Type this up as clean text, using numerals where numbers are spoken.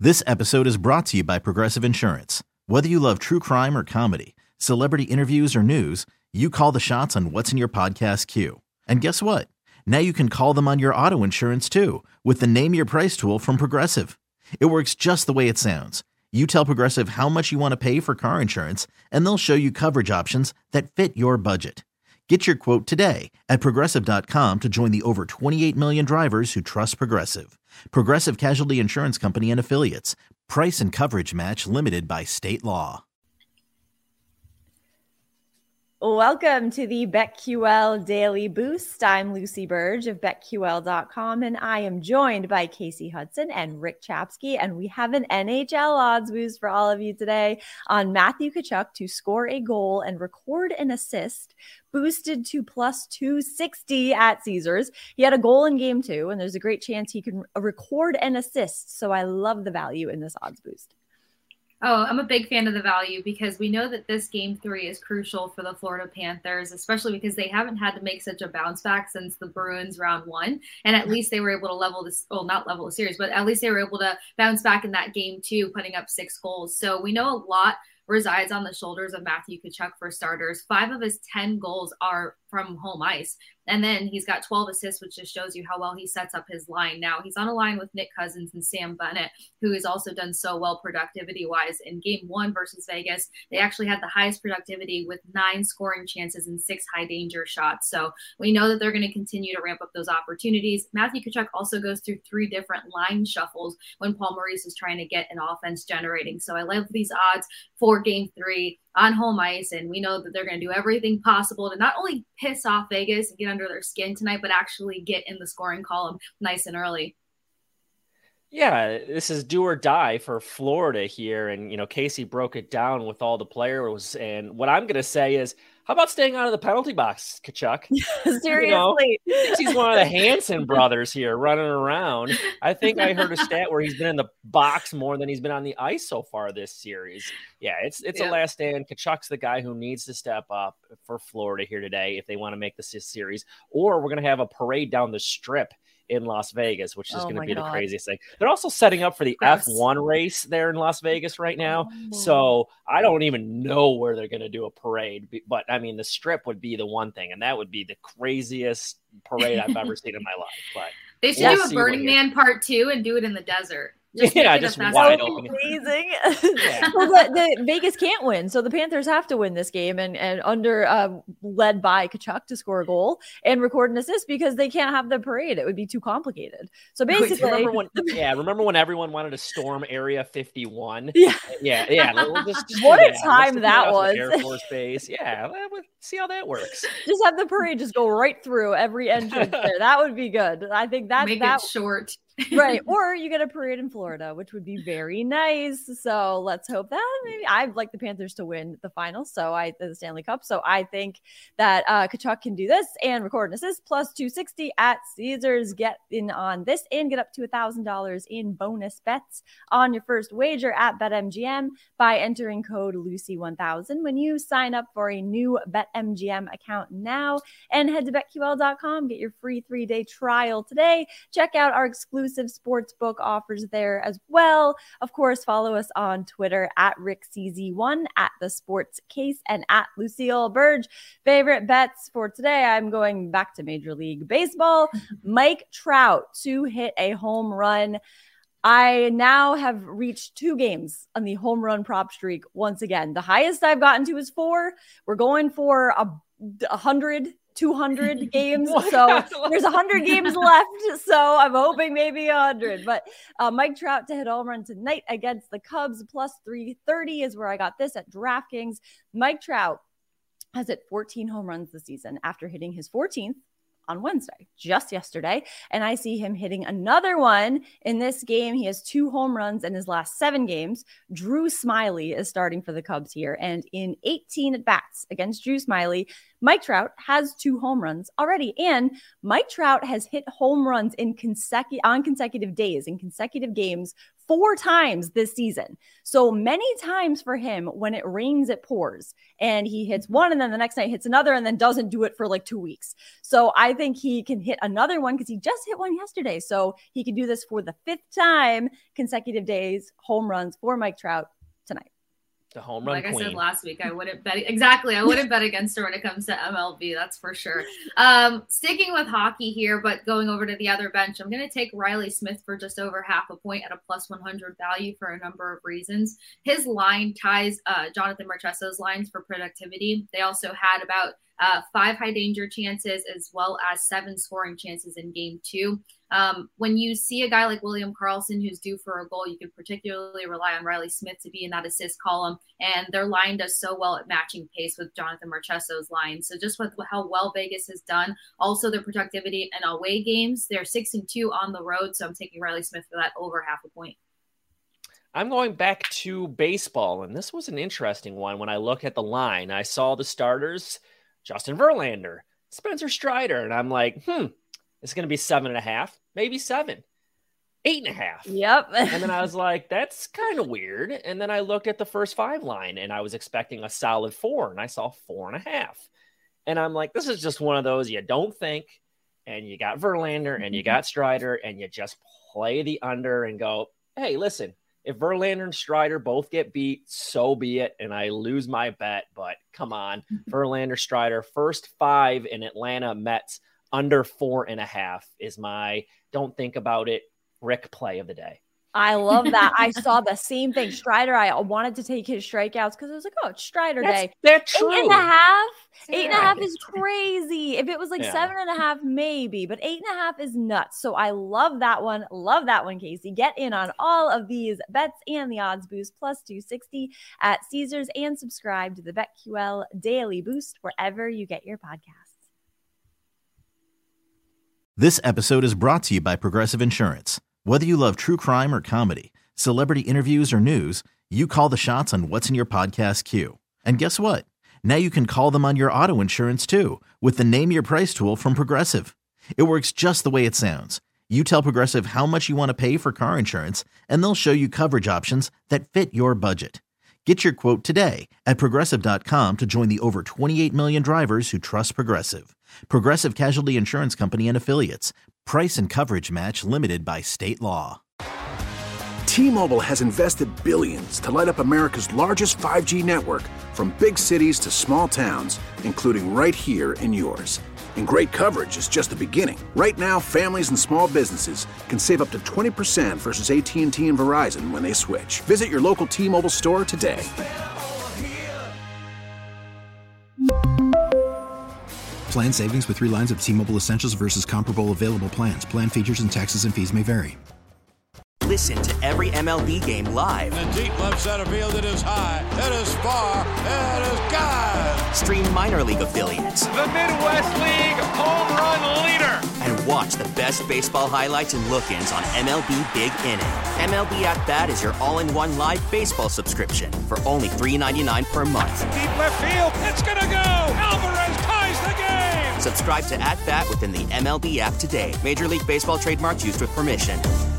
This episode is brought to you by Progressive Insurance. Whether you love true crime or comedy, celebrity interviews or news, you call the shots on what's in your podcast queue. And guess what? Now you can call them on your auto insurance too with the Name Your Price tool from Progressive. It works just the way it sounds. You tell Progressive how much you want to pay for car insurance, and they'll show you coverage options that fit your budget. Get your quote today at Progressive.com to join the over 28 million drivers who trust Progressive. Progressive Casualty Insurance Company and Affiliates. Price and coverage match limited by state law. Welcome to the BetQL Daily Boost. I'm Lucy Burge of BetQL.com, and I am joined by Casey Hudson and Rick Chapsky, and we have an NHL odds boost for all of you today on Matthew Tkachuk to score a goal and record an assist, boosted to plus 260 at Caesars. He had a goal in game 2, and there's a great chance he can record an assist, so I love the value in this odds boost. Oh, I'm a big fan of the value because we know that this game 3 is crucial for the Florida Panthers, especially because they haven't had to make such a bounce back since the Bruins round 1. And at least they were able to level this, well, not level the series, but at least they were able to bounce back in that game 2, putting up 6 goals. So we know a lot resides on the shoulders of Matthew Tkachuk for starters. 5 of his 10 goals are from home ice. And then he's got 12 assists, which just shows you how well he sets up his line. Now he's on a line with Nick Cousins and Sam Bennett, who has also done so well productivity-wise. In game 1 versus Vegas, they actually had the highest productivity with 9 scoring chances and 6 high-danger shots. So we know that they're going to continue to ramp up those opportunities. Matthew Tkachuk also goes through 3 different line shuffles when Paul Maurice is trying to get an offense generating. So I love these odds for game 3 on home ice, and we know that they're going to do everything possible to not only piss off Vegas and get under their skin tonight, but actually get in the scoring column nice and early. Yeah, this is do or die for Florida here, and Casey broke it down with all the players, and what I'm going to say is, how about staying out of the penalty box, Tkachuk? Seriously. He's one of the Hanson brothers here running around. I think I heard a stat where he's been in the box more than he's been on the ice so far this series. Yeah, it's a last stand. Tkachuk's the guy who needs to step up for Florida here today if they want to make this series, or we're going to have a parade down the strip in Las Vegas, which is going to be the craziest thing. They're also setting up for the F1 race there in Las Vegas right now. So I don't even know where they're going to do a parade, but I mean, the strip would be the one thing, and that would be the craziest parade I've ever seen in my life. But they should do a Burning Man part 2 and do it in the desert. Just wide open. Amazing. Well, the Vegas can't win, so the Panthers have to win this game and led by Tkachuk to score a goal and record an assist because they can't have the parade. It would be too complicated. So basically, remember when everyone wanted to storm Area 51? Yeah. What a time that was. Air Force Base. Yeah, see how that works. Just have the parade just go right through every entrance there. That would be good. I think that make it short. Right. Or you get a parade in Florida, which would be very nice. So let's hope that maybe I'd like the Panthers to win the finals. The Stanley Cup. So I think that Tkachuk can do this and record an assist plus 260 at Caesars. Get in on this and get up to $1,000 in bonus bets on your first wager at BetMGM by entering code Lucy1000 when you sign up for a new BetMGM account now, and head to BetQL.com. Get your free 3-day trial today. Check out our exclusive sportsbook offers there as well. Of course, follow us on Twitter at RickCZ1, at The Sports Case, and at Lucille Burge. Favorite bets for today, I'm going back to Major League Baseball. Mike Trout to hit a home run. I now have reached 2 games on the home run prop streak once again. The highest I've gotten to is 4. We're going for 100 200 games. So there's 100 games left. So I'm hoping maybe 100. But Mike Trout to hit a home run tonight against the Cubs plus 330 is where I got this at DraftKings. Mike Trout has hit 14 home runs this season after hitting his 14th on Wednesday, just yesterday. And I see him hitting another one in this game. He has 2 home runs in his last 7 games. Drew Smyly is starting for the Cubs here. And in 18 at-bats against Drew Smyly, Mike Trout has 2 home runs already. And Mike Trout has hit home runs on consecutive days, in consecutive games, 4 times this season. So many times for him, when it rains, it pours, and he hits one and then the next night hits another and then doesn't do it for like 2 weeks. So I think he can hit another one because he just hit one yesterday. So he can do this for the 5th time consecutive days, home runs for Mike Trout tonight. The home run queen. I said last week, I wouldn't bet against her when it comes to MLB. That's for sure. Sticking with hockey here, but going over to the other bench, I'm going to take Riley Smith for just over half a point at a plus 100 value for a number of reasons. His line ties Jonathan Marchessa's lines for productivity. They also had about 5 high danger chances as well as 7 scoring chances in game 2. When you see a guy like William Karlsson who's due for a goal, you can particularly rely on Riley Smith to be in that assist column. And their line does so well at matching pace with Jonathan Marchessa's line. So just with how well Vegas has done, also their productivity in away games, they're 6-2 on the road. So I'm taking Riley Smith for that over half a point. I'm going back to baseball, and this was an interesting one. When I look at the line, I saw the starters, Justin Verlander, Spencer Strider, and I'm like, it's going to be 7.5, maybe 7, 8.5. Yep. And then I was like, that's kind of weird. And then I looked at the first 5 line and I was expecting a solid 4 and I saw 4.5. And I'm like, this is just one of those you don't think. And you got Verlander and you got Strider and you just play the under and go, hey, listen, if Verlander and Strider both get beat, so be it. And I lose my bet, but come on, Verlander, Strider, first 5 in Atlanta Mets under 4.5 is my don't think about it Rick play of the day. I love that. I saw the same thing. Strider, I wanted to take his strikeouts because it was like, oh, it's Strider day. That's true. 8.5? 8.5 is crazy. If it was like 7.5, maybe, but 8.5 is nuts. So I love that one. Love that one, Casey. Get in on all of these bets and the odds boost plus 260 at Caesars and subscribe to the BetQL Daily Boost wherever you get your podcasts. This episode is brought to you by Progressive Insurance. Whether you love true crime or comedy, celebrity interviews or news, you call the shots on what's in your podcast queue. And guess what? Now you can call them on your auto insurance too with the Name Your Price tool from Progressive. It works just the way it sounds. You tell Progressive how much you want to pay for car insurance, and they'll show you coverage options that fit your budget. Get your quote today at Progressive.com to join the over 28 million drivers who trust Progressive. Progressive Casualty Insurance Company and Affiliates. Price and coverage match limited by state law. T-Mobile has invested billions to light up America's largest 5G network, from big cities to small towns, including right here in yours. And great coverage is just the beginning. Right now, families and small businesses can save up to 20% versus AT&T and Verizon when they switch. Visit your local T-Mobile store today. Plan savings with 3 lines of T-Mobile Essentials versus comparable available plans. Plan features and taxes and fees may vary. Listen to every MLB game live. In the deep left center field, it is high, it is far, it is gone. Stream minor league affiliates. The Midwest League home run leader. And watch the best baseball highlights and look-ins on MLB Big Inning. MLB At Bat is your all-in-one live baseball subscription for only $3.99 per month. Deep left field, it's gonna go. Alvarez ties the game. Subscribe to At Bat within the MLB app today. Major League Baseball trademarks used with permission.